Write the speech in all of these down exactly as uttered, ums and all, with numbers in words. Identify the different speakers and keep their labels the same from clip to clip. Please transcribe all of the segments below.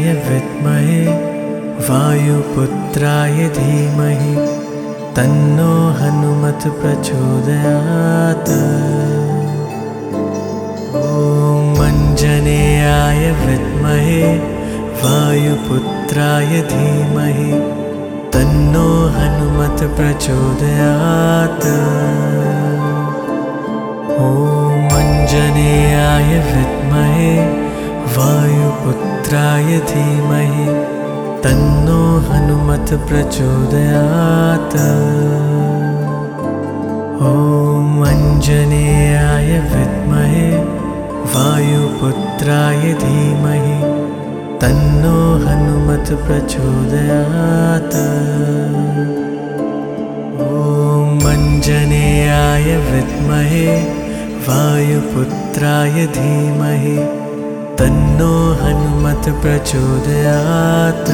Speaker 1: विद्महे वायुपुत्राय धीमहि तन्नो हनुमत् प्रचोदयात्। ॐ आञ्जनेयाय विद्महे वायुपुत्राय धीमहि तन्नो हनुमत् प्रचोदयात्। ॐ आञ्जनेयाय विद्महे वायुपुत्राय धीमहि तन्नो हनुमत् प्रचोदयात्। ॐ आञ्जनेयाय विद्महे वायुपुत्राय धीमहि तन्नो हनुमत् प्रचोदयात्। ॐ आञ्जनेयाय विद्महे वायुपुत्राय धीमहि तन्नो हनुमत् प्रचोदयात्।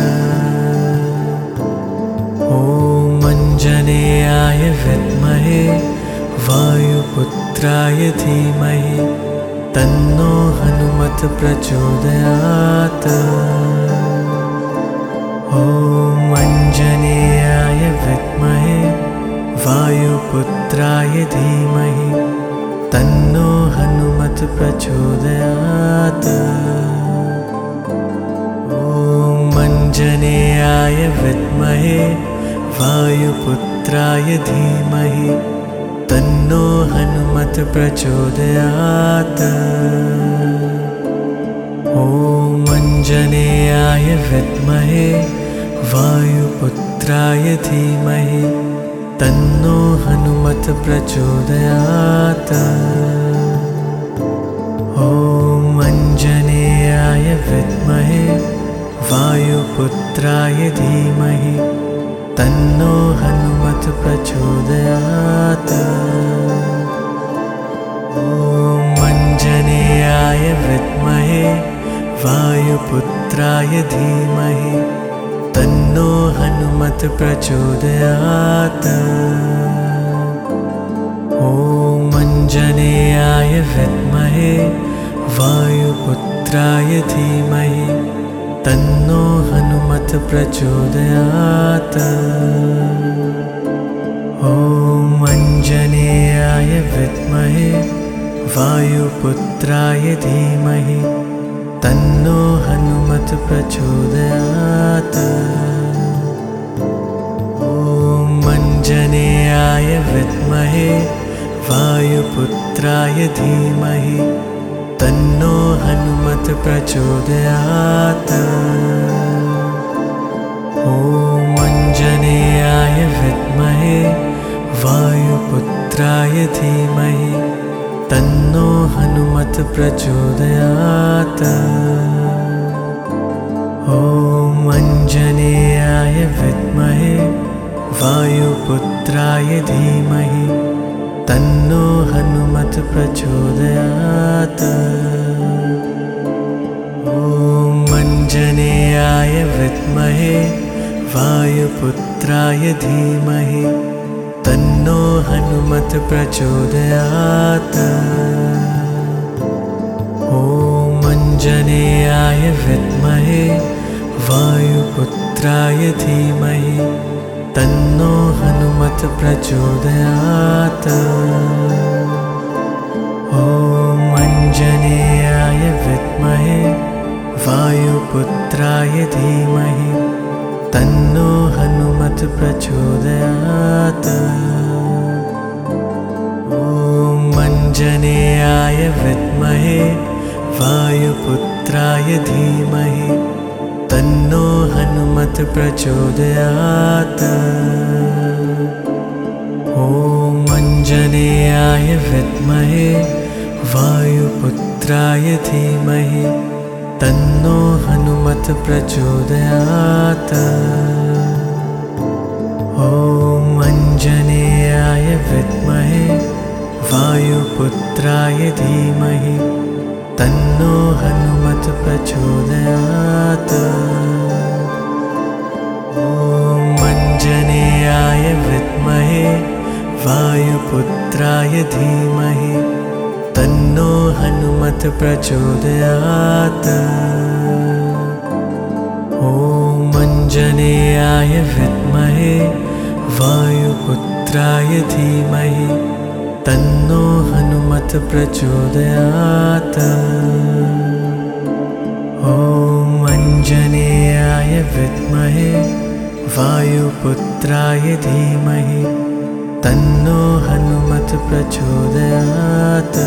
Speaker 1: ॐ आञ्जनेयाय विद्महे वायुपुत्राय धीमहि तन्नो हनुमत् प्रचोदयात्। ॐ आञ्जनेयाय विद्महे वायुपुत्राय धीमहि तन्नो हनुमत् प्रचोदयात्। ॐ आञ्जनेयाय विद्महे वायुपुत्राय धीमहि तन्नो हनुमत् प्रचोदयात्। ॐ आञ्जनेयाय विद्महे वायुपुत्राय धीमहि तन्नो हनुमत् प्रचोदयात्। ॐ आञ्जनेयाय विद्महे वायुपुत्राय धीमहि तन्नो हनुमत् प्रचोदयात्। ॐ आञ्जनेयाय विद्महे वायुपुत्राय धीमहि तन्नो हनुमत् प्रचोदयात्। ॐ आञ्जनेयाय विद्महे वायुपुत्राय धीमहि तन्नो हनुमत् प्रचोदयात्। ॐ आञ्जनेयाय विद्महे वायुपुत्राय धीमहि तन्नो हनुमत् प्रचोदयात्। ॐ आञ्जनेयाय विद्महे वायुपुत्राय धीमहि तन्नो हनुमत् प्रचोदयात्। ॐ आञ्जनेयाय विद्महे वायुपुत्राय धीमहि तन्नो हनुमत् प्रचोदयात्। ॐ आञ्जनेयाय विद्महे वायुपुत्राय धीमहि तन्नो हनुमत् प्रचोदयात्। ॐ आञ्जनेयाय विद्महे वायुपुत्राय धीमहि तन्नो हनुमत् प्रचोदयात्। ॐ आञ्जनेयाय विद्महे वायुपुत्राय धीमहि तन्नो हनुमत् प्रचोदयात्। ॐ आञ्जनेयाय विद्महे वायुपुत्राय धीमहि तन्नो हनुमत् प्रचोदयात्। ॐ आञ्जनेयाय विद्महे वायुपुत्राय धीमहि तन्नो हनुमत् प्रचोदयात्। ॐ आञ्जनेयाय विद्महे वायुपुत्राय धीमहि तन्नो हनुमत् प्रचोदयात्। ॐ आञ्जनेयाय विद्महे वायुपुत्राय धीमहि तन्नो हनुमत् प्रचोदयात्। ॐ आञ्जनेयाय विद्महे वायुपुत्राय धीमहि तन्नो हनुमत् प्रचोदयात्। आञ्जनेयाय विद्महे वायुपुत्राय धीमहि तन्नो हनुमत् प्रचोदयात्। ॐ आञ्जनेयाय विद्महे वायुपुत्राय धीमहि तन्नो हनुमत् प्रचोदयात्।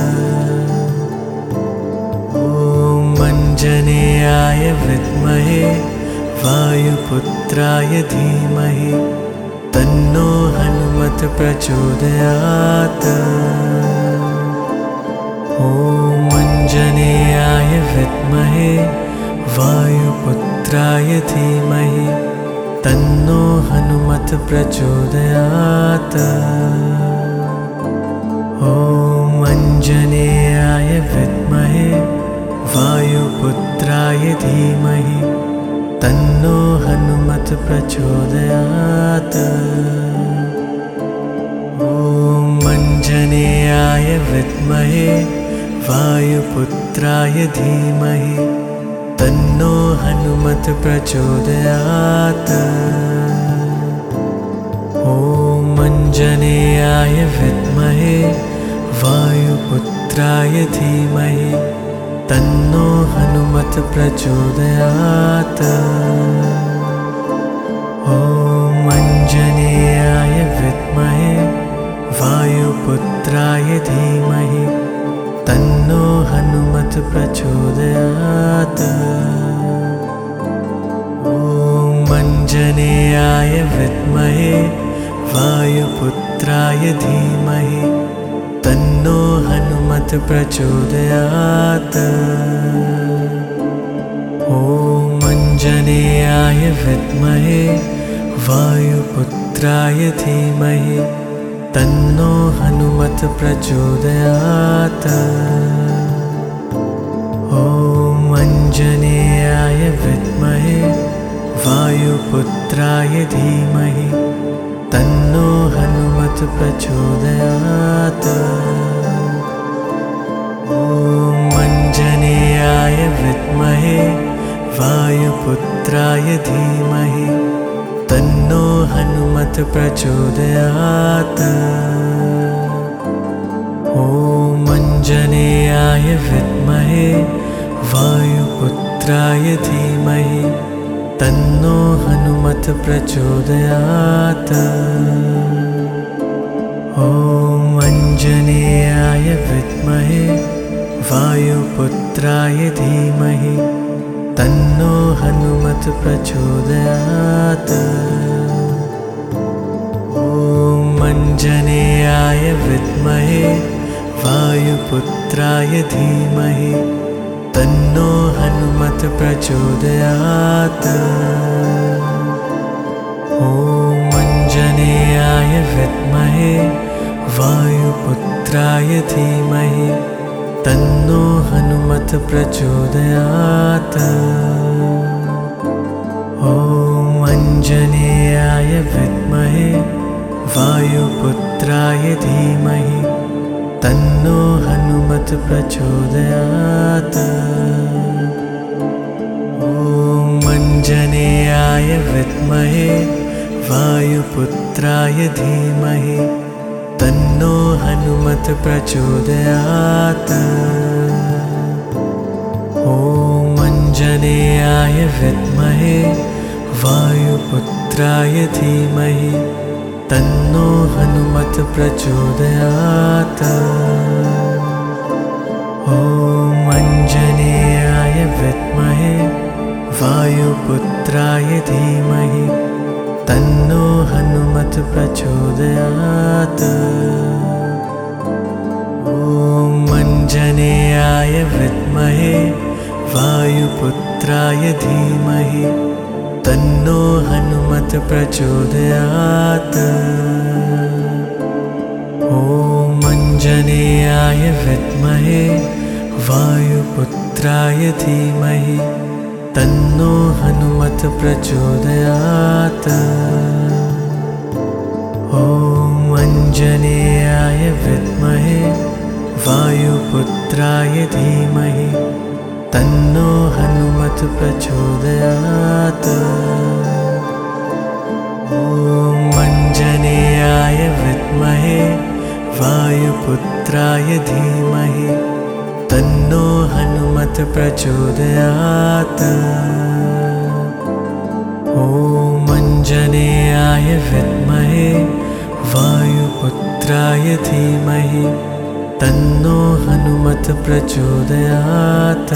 Speaker 1: ॐ आञ्जनेयाय विद्महे वायुपुत्राय धीमहि तन्नो हनुमत् प्रचोदयात्। ॐ आञ्जनेयाय विद्महे वायुपुत्राय धीमहि तन्नो हनुमत् प्रचोदयात्। ॐ आञ्जनेयाय विद्महे वायुपुत्राय धीमहि तन्नो हनुमत् प्रचोदयात्। ॐ आञ्जनेयाय विद्महे वायुपुत्राय धीमहि तन्नो हनुमत् प्रचोदयात्। ॐ आञ्जनेयाय विद्महे वायुपुत्राय धीमहि तन्नो हनुमत् प्रचोदयात्। ॐ आञ्जनेयाय विद्महे वायुपुत्राय धीमहि तन्नो हनुमत् प्रचोदयात्। ॐ आञ्जनेयाय विद्महे वायुपुत्राय धीमहि तन्नो हनुमत् प्रचोदयात्। ॐ आञ्जनेयाय विद्महे वायुपुत्राय धीमहि तन्नो हनुमत् प्रचोदयात्। ॐ आञ्जनेयाय विद्महे वायुपुत्राय धीमहि तन्नो हनुमत् प्रचोदयात्। ॐ आञ्जनेयाय विद्महे वायुपुत्राय धीमहि तन्नो हनुमत् प्रचोदयात्। ॐ आञ्जनेयाय विद्महे वायुपुत्राय धीमहि तन्नो हनुमत् प्रचोदयात्। ॐ आञ्जनेयाय विद्महे वायुपुत्राय धीमहि तन्नो हनुमत् प्रचोदयात्। ॐ आञ्जनेयाय विद्महे वायुपुत्राय धीमहि तन्नो हनुमत् प्रचोदयात्। ॐ आञ्जनेयाय विद्महे वायुपुत्राय धीमहि तन्नो हनुमत् प्रचोदयात्। ॐ आञ्जनेयाय विद्महे वायुपुत्राय धीमहि तन्नो हनुमत् प्रचोदयात्। ॐ आञ्जनेयाय विद्महे वायुपुत्राय धीमहि तन्नो हनुमत् प्रचोदयात्। ॐ आञ्जनेयाय विद्महे वायुपुत्राय धीमहि तन्नो हनुमत् प्रचोदयात्। ॐ आञ्जनेयाय विद्महे वायुपुत्राय धीमहि तन्नो हनुमत् प्रचोदयात्। ॐ आञ्जनेयाय विद्महे वायुपुत्राय धीमहि तन्नो हनुमत् प्रचोदयात्। ॐ आञ्जनेयाय विद्महे वायुपुत्राय धीमहि तन्नो हनुमत् प्रचोदयात्। ॐ आञ्जनेयाय विद्महे वायुपुत्राय धीमहि तन्नो हनुमत् प्रचोदयात्। धीमहि तन्नो हनुमत् प्रचोदयात्। ॐ अञ्जनेयाय विद्महे वायुपुत्राय धीमहि तन्नो हनुमत् प्रचोदयात्।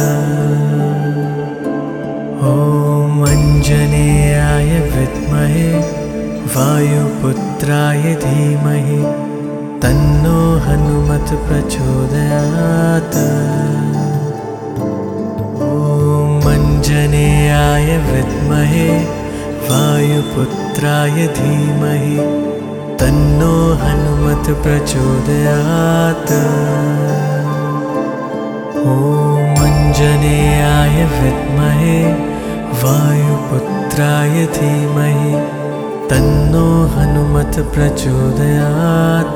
Speaker 1: ॐ अञ्जनेयाय विद्महे वायुपुत्राय धीमहि तन्नो हनुमत् प्रचोदयात्। ॐ अञ्जनेयाय विद्महे वायुपुत्राय धीमहि तन्नो हनुमत् प्रचोदयात्। ॐ अञ्जनेयाय विद्महे वायुपुत्राय धीमहि तन्नो हनुमत् प्रचोदयात्।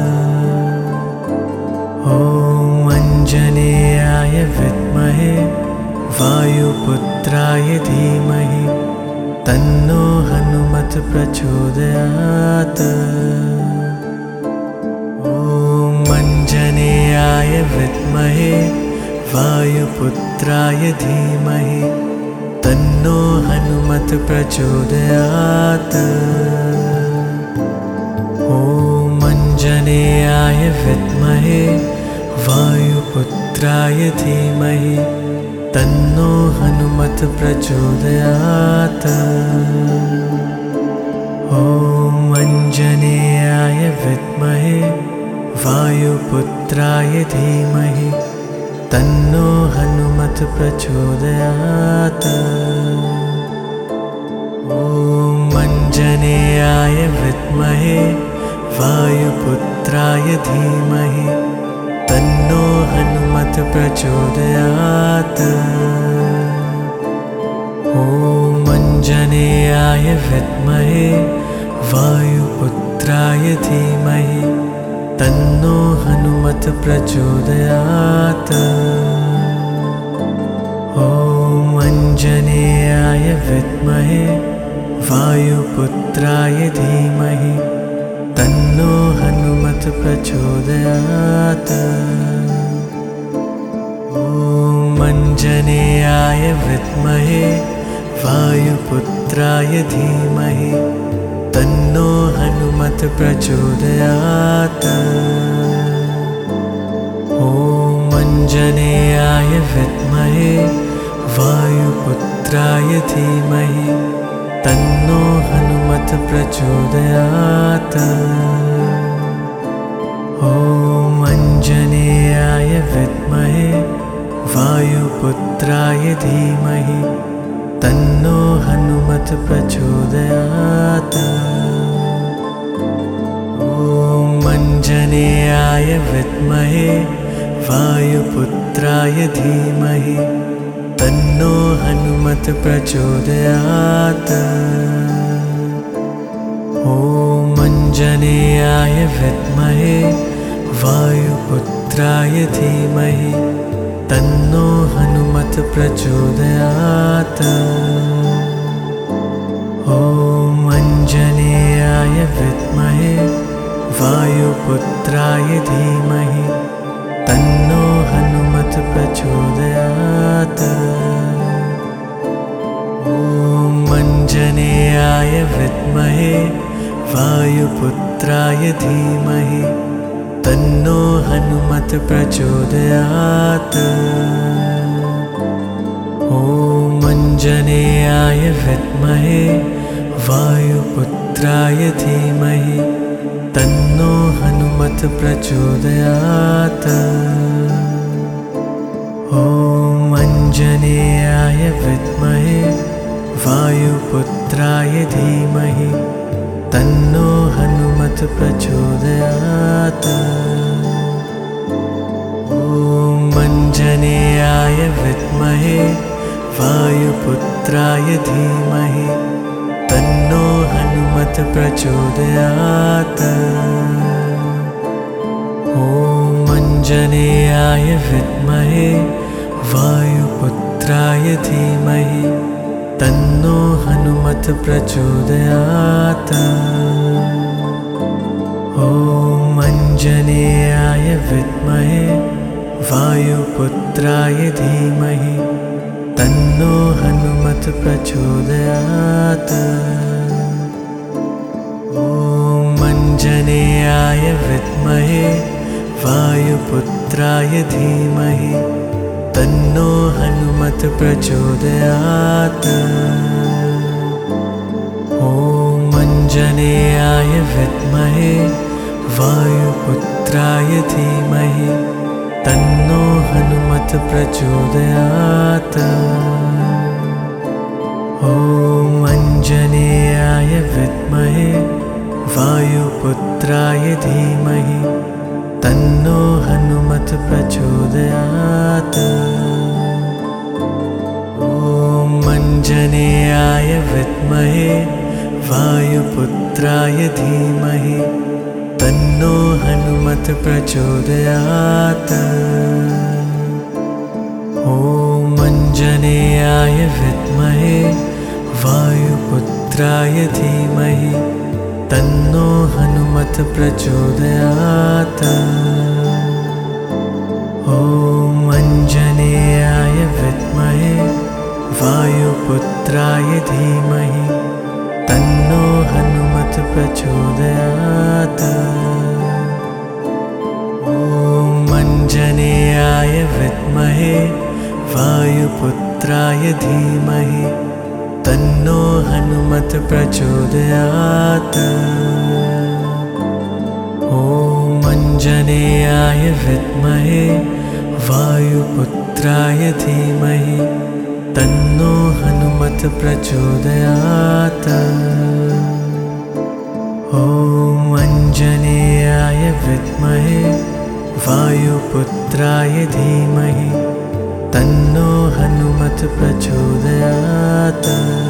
Speaker 1: ॐ अञ्जनेयाय विद्महे वायुपुत्राय धीमहि तन्नो हनुमत् प्रचोदयात्। ॐ अञ्जनेयाय विद्महे वायुपुत्राय धीमहि तन्नो हनुमत् प्रचोदयात्। ॐ अञ्जनेयाय विद्महे वायुपुत्राय धीमहि तन्नो हनुमत् प्रचोदयात्। ॐ अञ्जनेयाय विद्महे वायुपुत्राय धीमहि तन्नो हनुमत् प्रचोदयात्। ॐ अञ्जनेयाय विद्महे वायुपुत्राय धीमहि तन्नो हनुमत् प्रचोदयात्। ॐ अञ्जनेयाय विद्महे वायुपुत्राय धीमहि तन्नो हनुमत् प्रचोदयात्। ॐ अञ्जनेयाय विद्महे वायुपुत्राय धीमहि तन्नो हनुमत् प्रचोदयात्। ॐ अञ्जनेयाय विद्महे वायुपुत्राय धीमहि तन्नो हनुमत् प्रचोदयात्। ॐ अञ्जनेयाय विद्महे वायुपुत्राय धीमहि तन्नो हनुमत् प्रचोदयात्। ॐ अञ्जनेयाय विद्महे वायुपुत्राय धीमहि तन्नो हनुमत् प्रचोदयात्। ॐ अञ्जनेयाय विद्महे वायुपुत्राय धीमहि तन्नो हनुमत् प्रचोदयात्। ॐ अञ्जनेयाय विद्महे वायुपुत्राय धीमहि तन्नो हनुमत् प्रचोदयात्। ॐ अञ्जनेयाय विद्महे वायुपुत्राय धीमहि तन्नो हनुमत् प्रचोदयात्। ॐ अञ्जनेयाय विद्महे वायुपुत्राय धीमहि तन्नो हनुमत् प्रचोदयात्। ॐ अञ्जनेयाय विद्महे वायुपुत्राय धीमहि तन्नो हनुमत् प्रचोदयात्। ॐ अञ्जनेयाय विद्महे वायुपुत्राय धीमहि तन्नो हनुमत् प्रचोदयात्। ॐ अञ्जनेयाय विद्महे वायुपुत्राय धीमहि तन्नो हनुमत् प्रचोदयात्। ॐ अञ्जनेयाय विद्महे वायुपुत्राय धीमहि तन्नो हनुमत् प्रचोदयात्। ॐ अञ्जनेयाय विद्महे वायुपुत्राय धीमहि तन्नो हनुमत् प्रचोदयात्। ॐ अञ्जनेयाय विद्महे वायुपुत्राय धीमहि तन्नो हनुमत् प्रचोदयात्। ॐ अञ्जनेयाय विद्महे वायुपुत्राय धीमहि तन्नो हनुमत् प्रचोदयात्। ॐ अञ्जनेयाय विद्महे वायुपुत्राय धीमहि तन्नो हनुमत् प्रचोदयात्। ॐ अञ्जनेयाय विद्महे वायुपुत्राय धीमहि तन्नो हनुमत् प्रचोदयात्। ॐ अञ्जनेयाय विद्महे वायुपुत्राय धीमहि तन्नो हनुमत् प्रचोदयात्। ॐ अञ्जनेयाय विद्महे वायुपुत्राय धीमहि तन्नो हनुमत् प्रचोदयात्। ॐ अञ्जनेयाय विद्महे वायुपुत्राय धीमहि तन्नो हनुमत् प्रचोदयात्। ॐ अञ्जनेयाय विद्महे वायुपुत्राय धीमहि तन्नो हनुमत् प्रचोदयात्। ॐ अञ्जनेयाय विद्महे वायुपुत्राय धीमहि तन्नो हनुमत् प्रचोदयात्।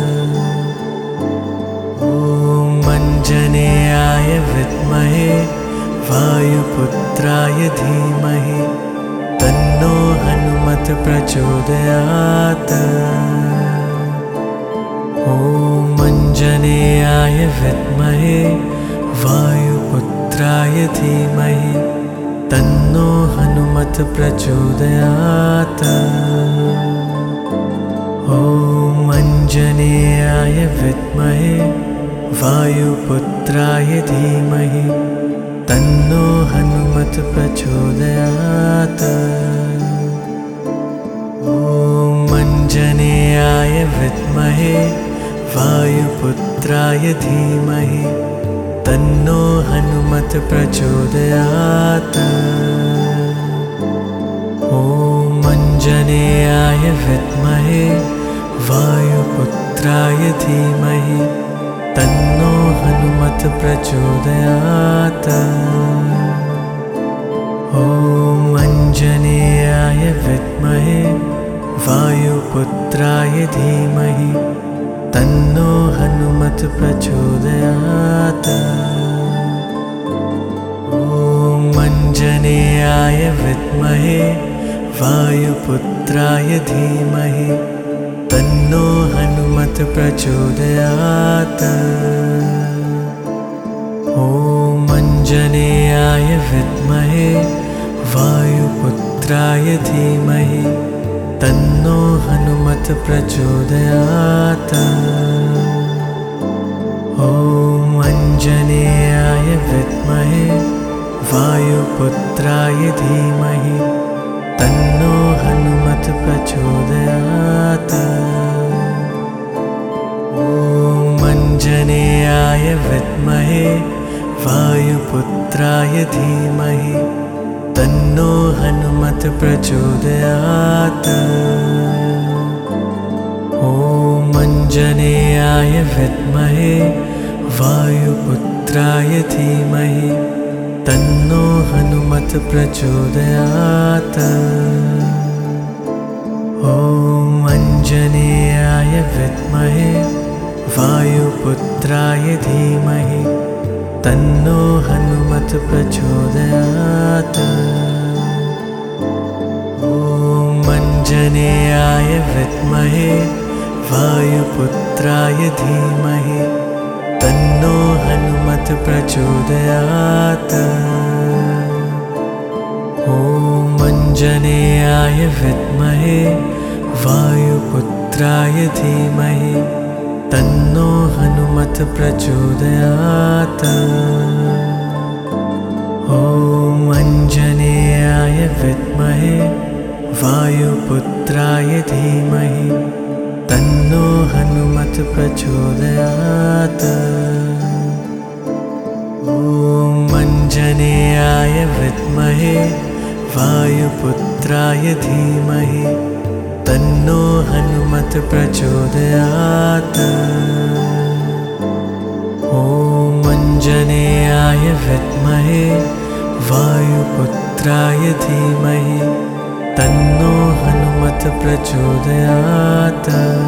Speaker 1: ॐ अञ्जनेयाय विद्महे वायुपुत्राय धीमहि तन्नो हनुमत् प्रचोदयात्। ॐ अञ्जनेयाय विद्महे वायुपुत्राय धीमहि तन्नो हनुमत् प्रचोदयात्। ॐ अञ्जनेयाय विद्महे वायुपुत्राय धीमहि तन्नो हनुमत् प्रचोदयात्। ॐ अञ्जनेयाय विद्महे वायुपुत्राय धीमहि तन्नो हनुमत् प्रचोदयात्। ॐ अञ्जनेयाय विद्महे वायुपुत्राय धीमहि तन्नो हनुमत् प्रचोदयात्। ॐ अञ्जनेयाय विद्महे वायुपुत्राय धीमहि तन्नो हनुमत् प्रचोदयात्। ॐ अञ्जनेयाय विद्महे वायुपुत्राय धीमहि तन्नो हनुमत् प्रचोदयात्। ॐ अञ्जनेयाय विद्महे वायुपुत्राय धीमहि तन्नो हनुमत् प्रचोदयात्। ॐ अञ्जनेयाय विद्महे वायुपुत्राय धीमहि तन्नो हनुमत् प्रचोदयात्। ॐ अञ्जनेयाय विद्महे वायुपुत्राय धीमहि तन्नो हनुमत् प्रचोदयात्। ॐ अञ्जनेयाय विद्महे वायुपुत्राय धीमहि तन्नो हनुमत् प्रचोदयात्। ॐ अञ्जनेयाय विद्महे वायुपुत्राय धीमहि तन्नो हनुमत् प्रचोदयात्। ॐ अञ्जनेयाय विद्महे वायुपुत्राय धीमहि तन्नो हनुमत् प्रचोदयात्। ॐ अञ्जनेयाय विद्महे वायुपुत्राय धीमहि तन्नो हनुमत् प्रचोदयात्। ॐ अञ्जनेयाय विद्महे वायुपुत्राय धीमहि तन्नो हनुमत् प्रचोदयात्। ॐ अञ्जनेयाय विद्महे वायुपुत्राय धीमहि तन्नो हनुमत् प्रचोदयात्। ॐ अञ्जनेयाय विद्महे वायुपुत्राय धीमहि तन्नो हनुमत् प्रचोदयात्।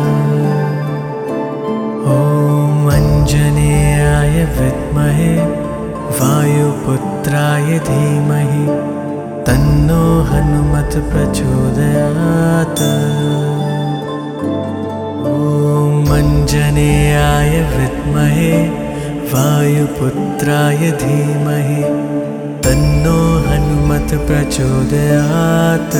Speaker 1: ॐ अञ्जनेयाय विद्महे वायुपुत्राय धीमहि तन्नो हनुमत् प्रचोदयात्। ॐ अञ्जनेयाय विद्महे वायुपुत्राय धीमहि तन्नो हनुमत् प्रचोदयात्।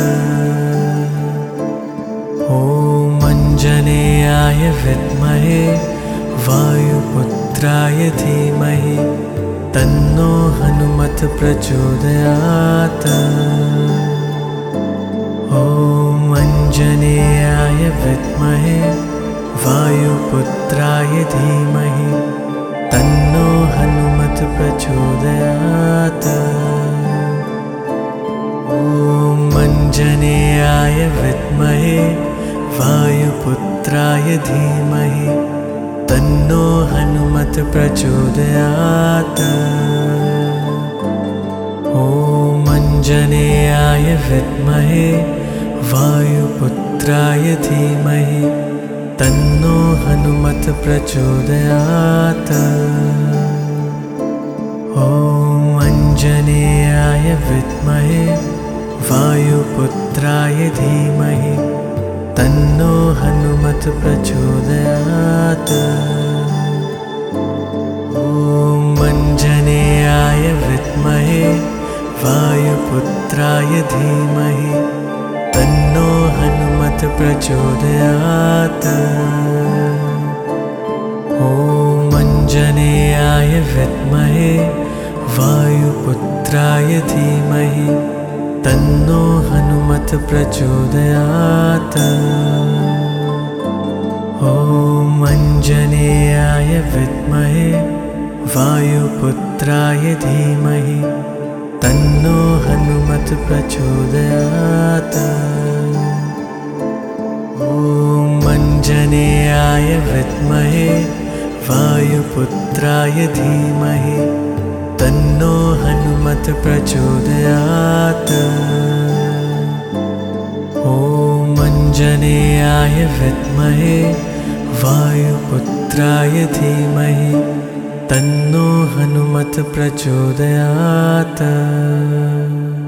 Speaker 1: ॐ अञ्जनेयाय विद्महे वायुपुत्राय धीमहि तन्नो हनुमत् प्रचोदयात्। ॐ अञ्जनेयाय विद्महे वायुपुत्राय धीमहि तन्नो हनुमत् प्रचोदयात्। ॐ अञ्जनेयाय विद्महे वायुपुत्राय धीमहि तन्नो हनुमत् प्रचोदयात्। ॐ अञ्जनेयाय विद्महे वायुपुत्राय धीमहि तन्नो हनुमत् प्रचोदयात्। ॐ अञ्जनेयाय विद्महे वायुपुत्राय धीमहि तन्नो हनुमत् प्रचोदयात्। ॐ अञ्जनेयाय विद्महे वायुपुत्राय धीमहि तन्नो हनुमत् प्रचोदयात्। ॐ अञ्जनेयाय विद्महे वायुपुत्राय धीमहि तन्नो हनुमत् प्रचोदयात्। ॐ अञ्जनेयाय विद्महे वायुपुत्राय धीमहि तन्नो हनुमत् प्रचोदयात्। ॐ अञ्जनेयाय विद्महे वायुपुत्राय धीमहि तन्नो हनुमत् प्रचोदयात्। ॐ अञ्जनेयाय विद्महे वायुपुत्राय धीमहि तन्नो हनुमत् प्रचोदयात्।